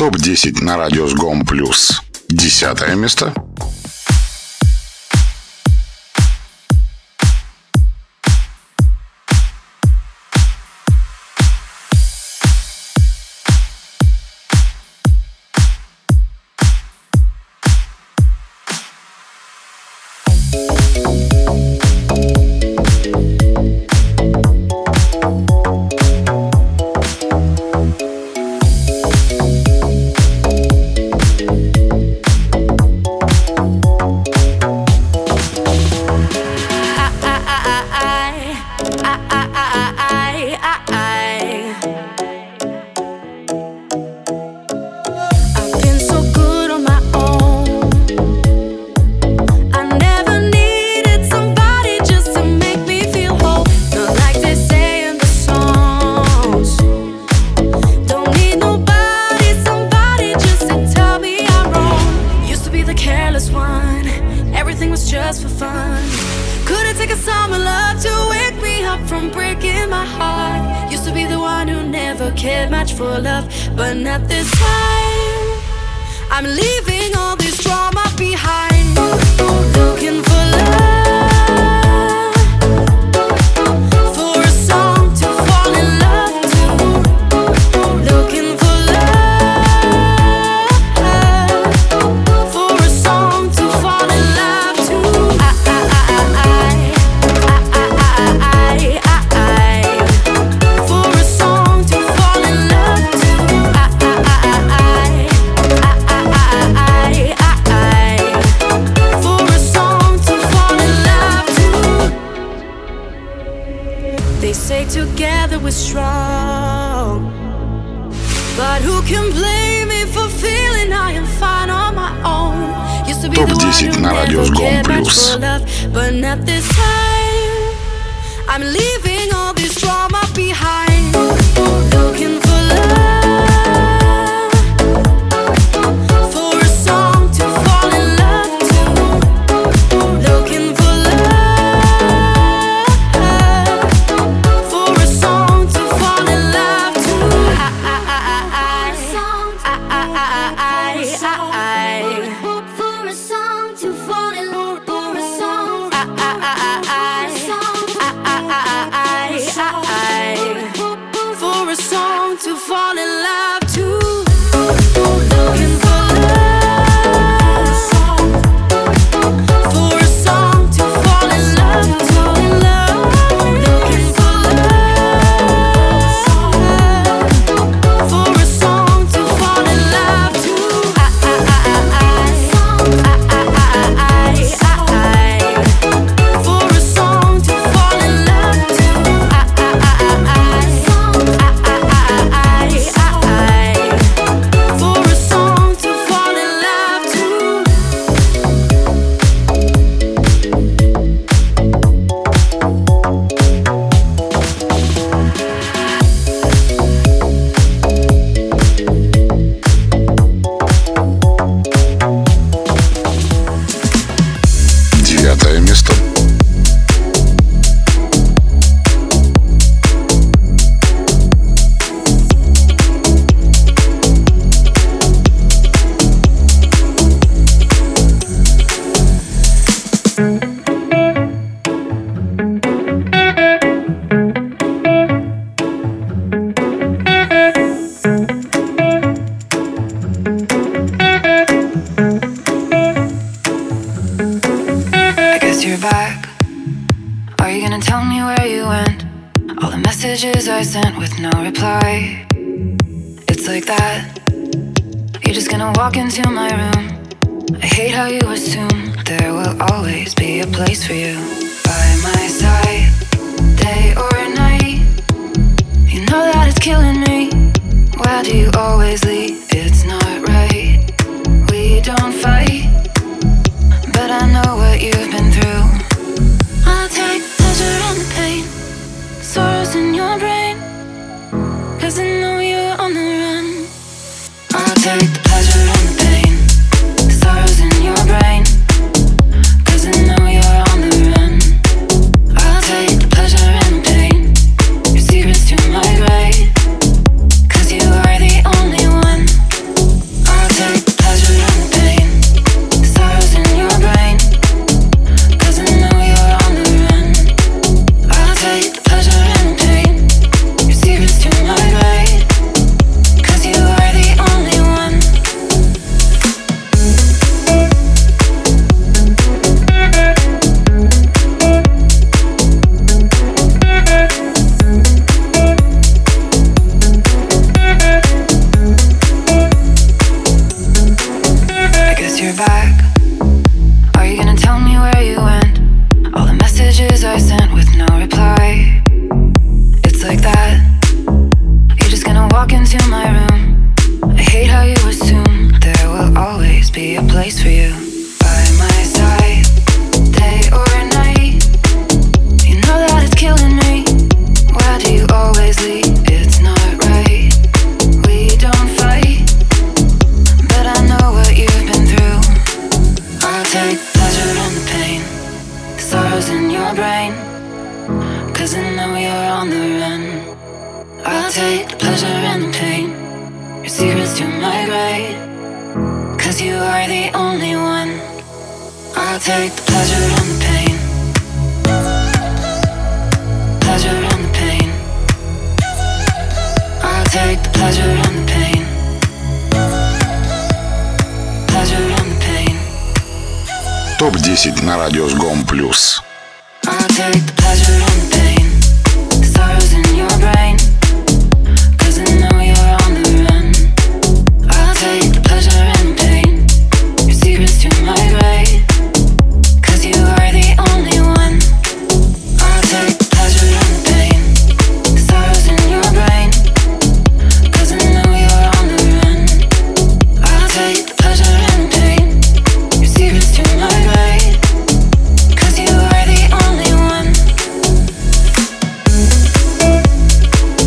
ТОП-10 на радио СГОМ+. 10 место. ТОП-10 на радио СГОМ+. brain, 'cause I know you're on the run. I'll take the pleasure and the pain, your secrets to my grave, 'cause you are the only one. I'll take the pleasure and the pain, pleasure and the pain. I'll take the pleasure and the pain, pleasure and the pain. ТОП-10 на Радиосгом Плюс. I'll take the pleasure and the pain, the sorrows in your brain, 'cause I know you're on the run. I'll take the pleasure and the pain, your secrets to my grave, 'cause you are the only one. I'll take the pleasure and the pain, the sorrows in your brain, 'cause I know you're on the run. I'll take the pleasure and the pain, your secrets to my grave, 'cause you are the only one.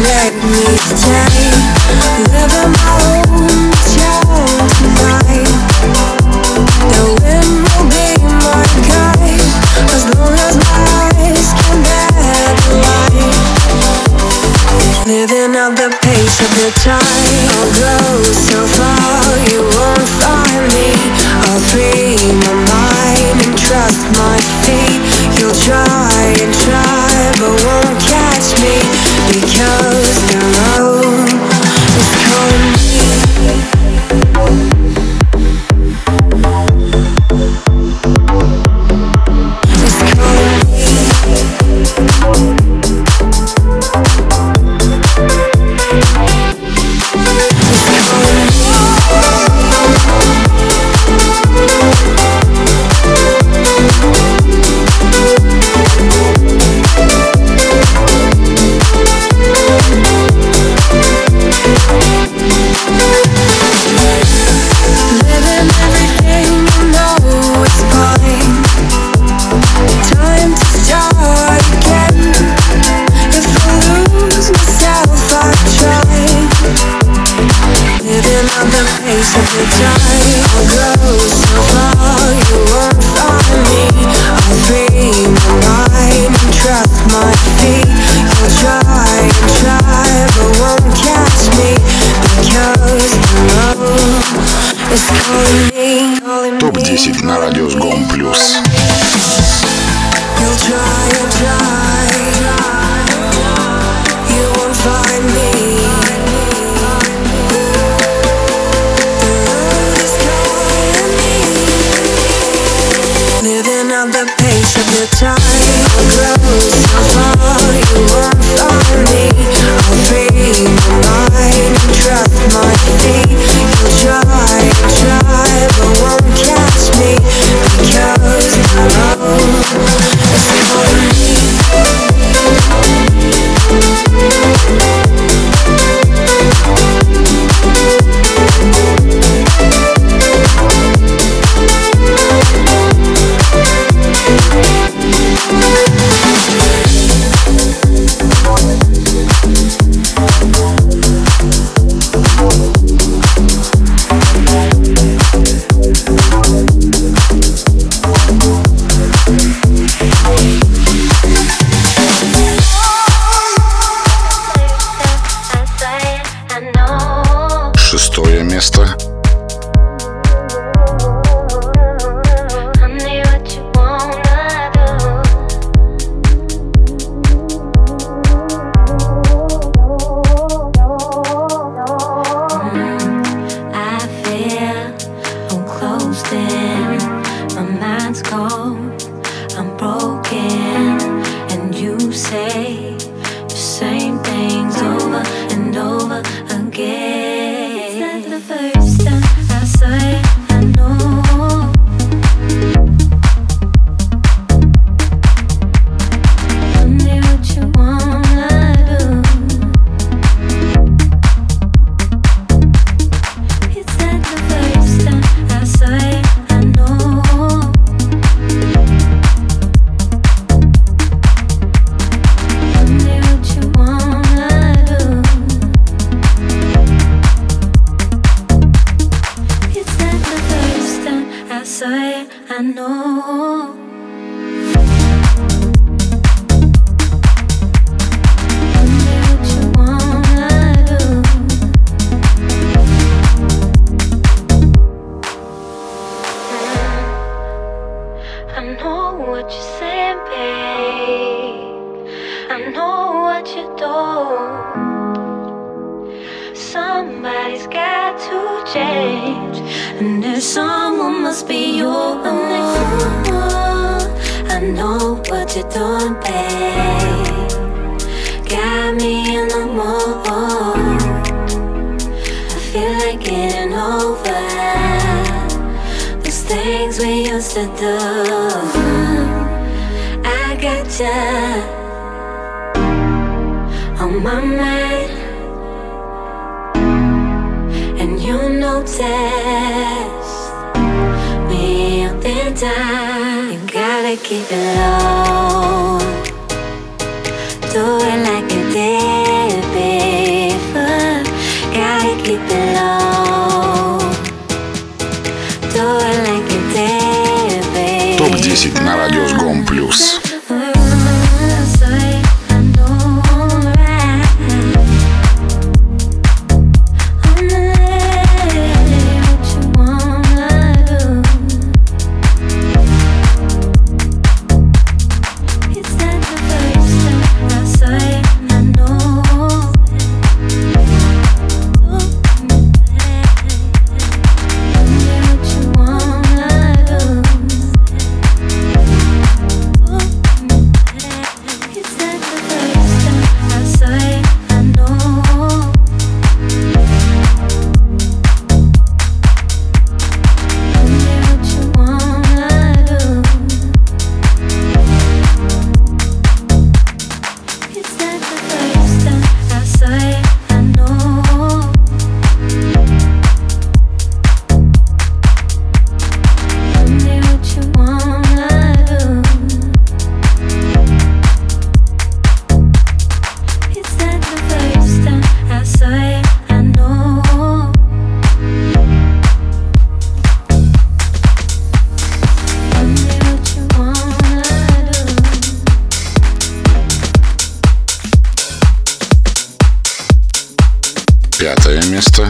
make me stay. Living my own town tonight. The wind will be my guide, as long as my eyes can bear the light. Living at the pace of the tide. I'll go so far, you won't find me. I'll free my mind and trust my feet. You'll try and try, but won't catch me, because the road is calling me. It's calling me. Топ-10 на радио Сгом Плюс. Шестое место. Somebody's got to change, and there's someone must be you. I know what you're doing, babe. Got me in the mood. I feel like getting over those things we used to do. I got you on my mind. You notice me all the time. You gotta keep it low. Do it like you did, babe. keep it low. Do it like you did, babe. ТОП-10 на радио Сгом Плюс. Пятое место.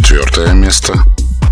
4 место.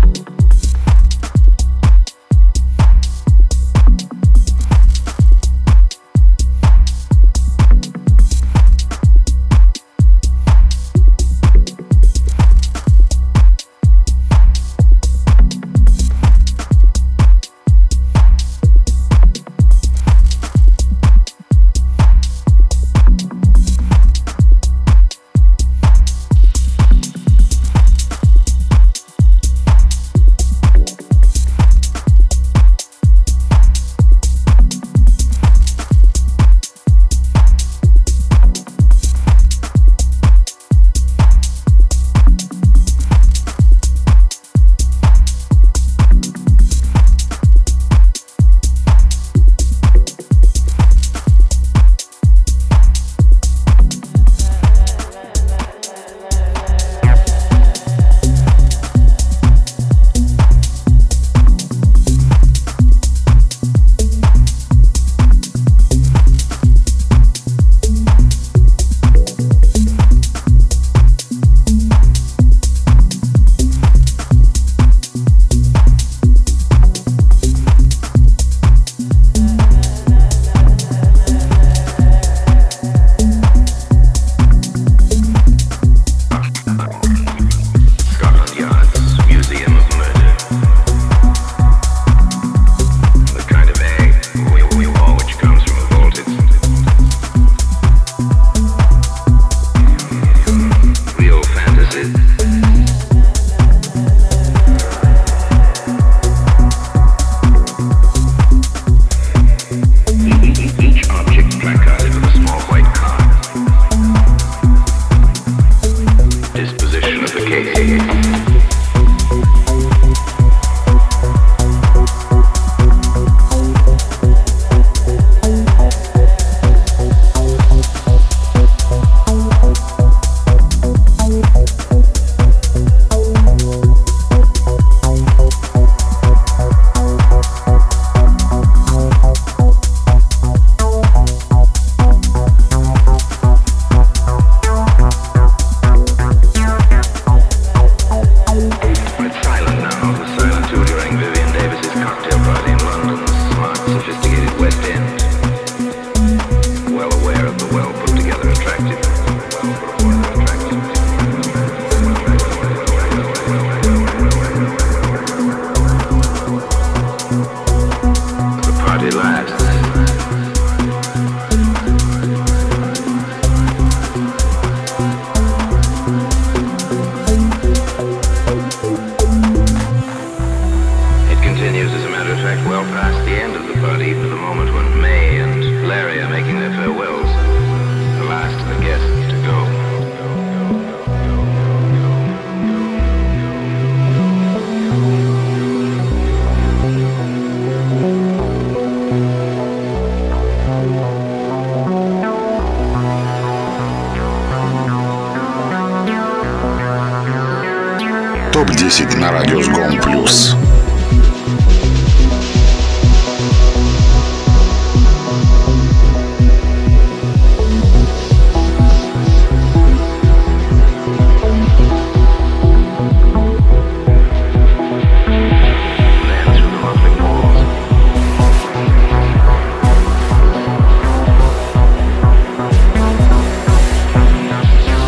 Топ-10 на радио Сгом Плюс.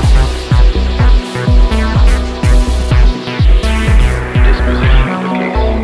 Disposition of the case.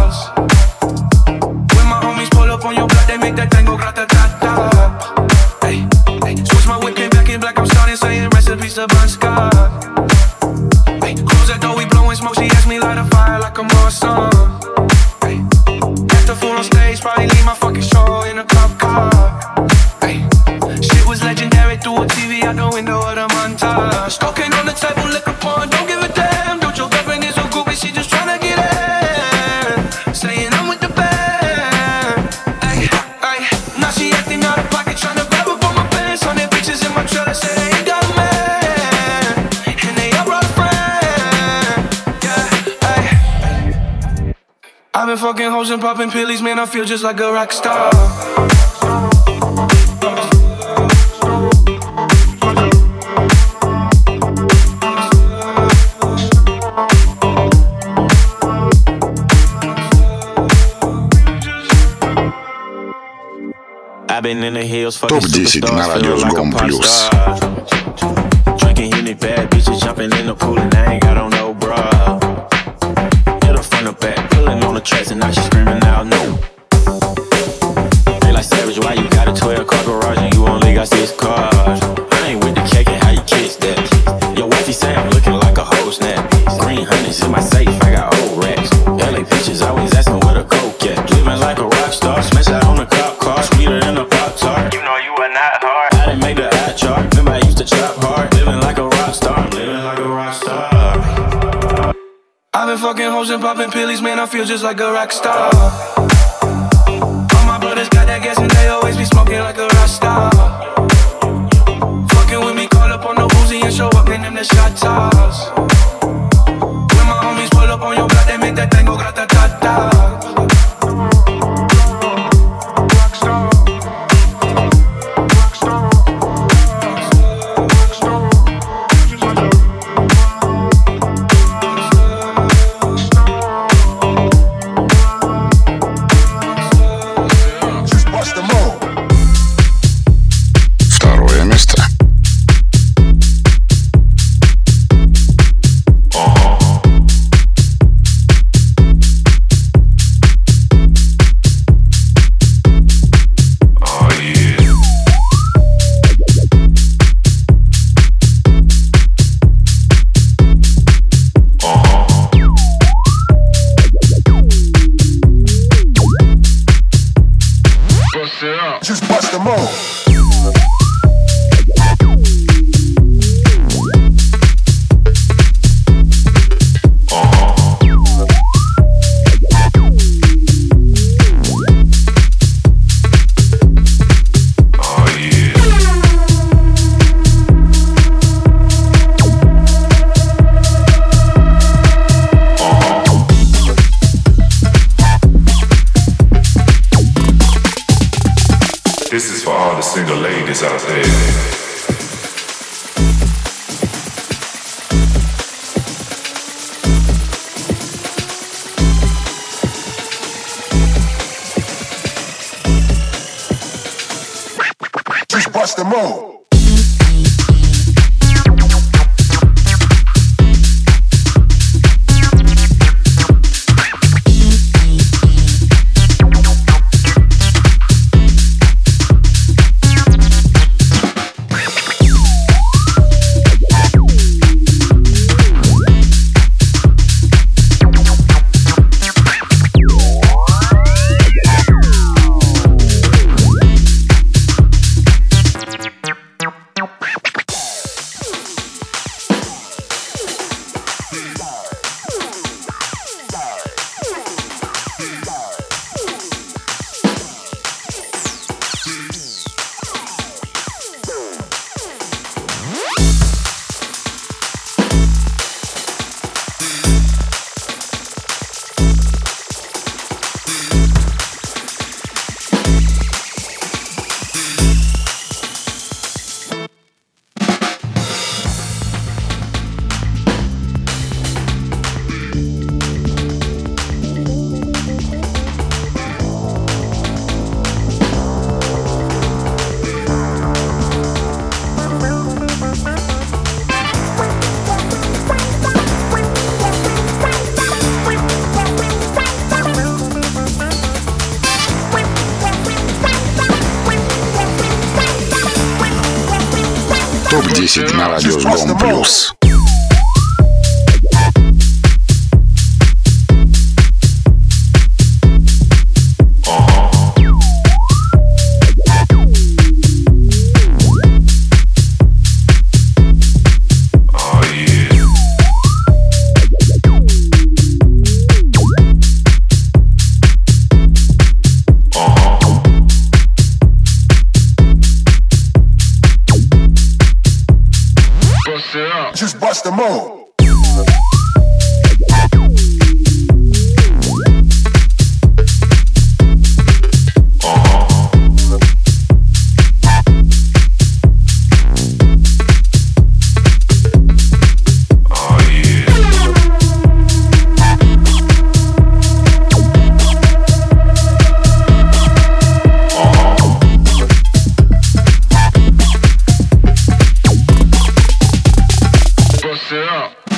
gratas. When my homies pull up on your block, they make that tango grata-ta-ta. Hey, hey, switch my whip, came back in black, I'm starting saying recipes to Bon Scott. Hey, close that door, we blowing smoke, she asked me light a fire like a Marsan. Hey, got the fool on stage, probably leave my fucking show in a cop car. Hey, shit was legendary through a TV out the window of the montage. Cocaine on the table, liquor porn, don't give a damn. Don't your girlfriend is so goofy, she just tryna get in. Saying I'm with the band. Ay, ay, now she acting out of pocket, tryna grab up on my pants. 100 bitches in my trailer, say they ain't got a man, and they all brought a friend. Yeah, ay. I've been fucking hoes and popping pillies, man, I feel just like a rock star. I've been in the hills, fucking Топ-10 на superstars, радио feeling like a Сгом pop Плюс. star. Drinking Henny, bad bitches jumping in the pool and I ain't got on no bra. Hit her front or back, pulling on the tracks and now she screaming out no. They like Savage, why you got a 12-car garage and you only got 6 cars? I ain't with the cake and how you kiss that. Your wifey say I'm looking like a whole snap. Green honey's in my safe, I got old racks. LA bitches always asking where the coke at. Living like a rock star, smash out on the cop car, sweeter than a Pop-Tart. You know you are not hard. I didn't make the eye chart. Remember I used to chop hard. Living like a rock star. I'm living like a rock star. I've been fucking hoes and popping pillies, man, I feel just like a rock star. All my brothers got that gas and they always be smoking like a rock star. Fucking with me, call up on the Uzi and show up in them the shot toss. When my homies pull up on your block, they make that tango grata-ta-ta. Второе место. Just bust them all. This is for all the single ladies out there. Just bust them all. Топ-10 на радио Сгом Плюс. Just bust the move. Bust it up.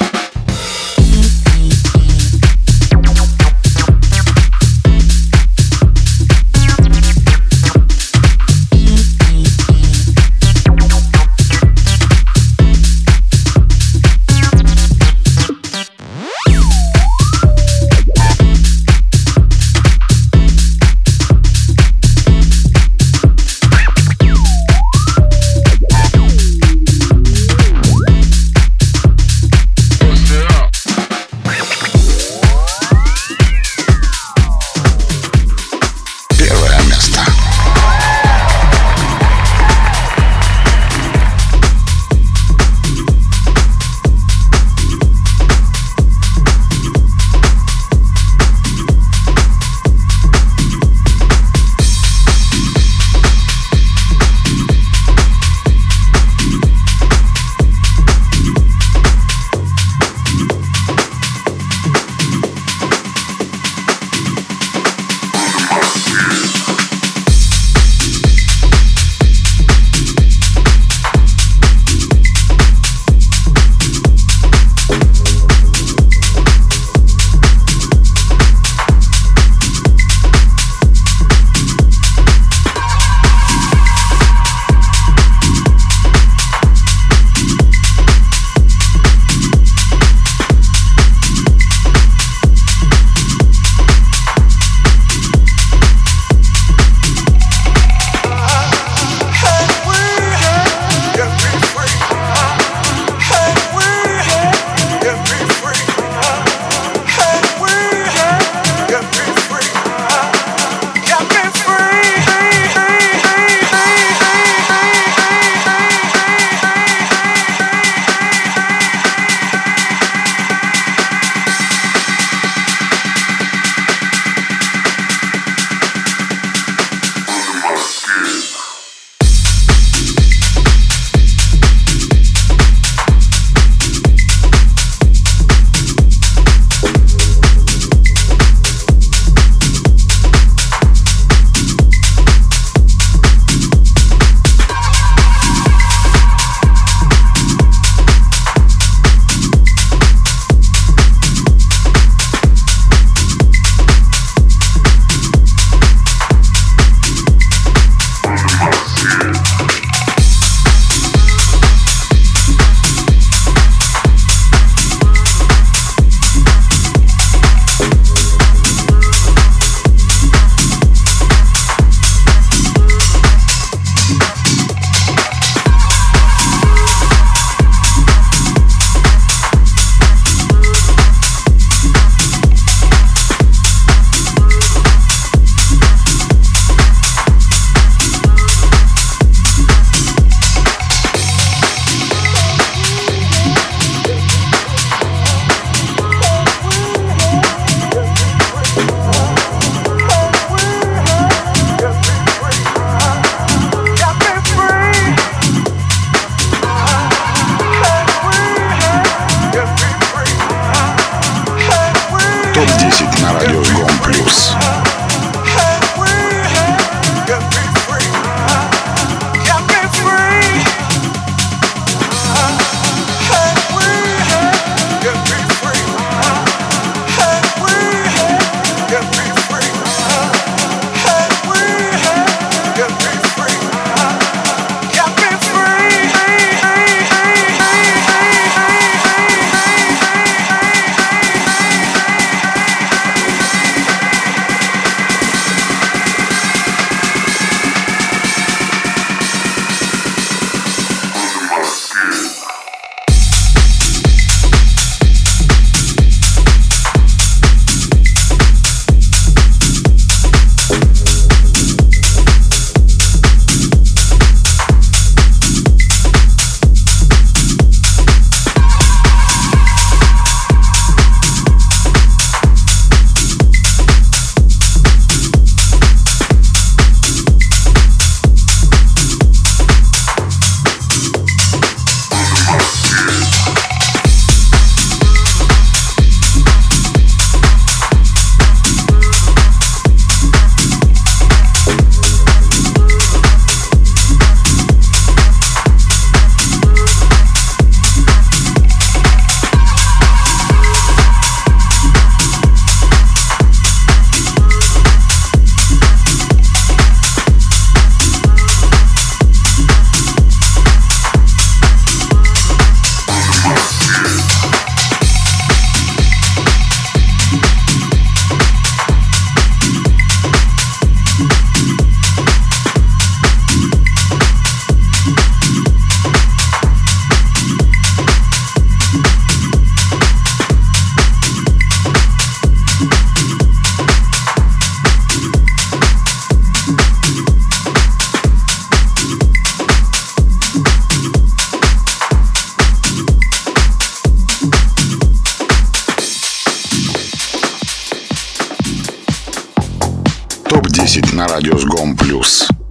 ТОП-10 на радио Сгом Плюс.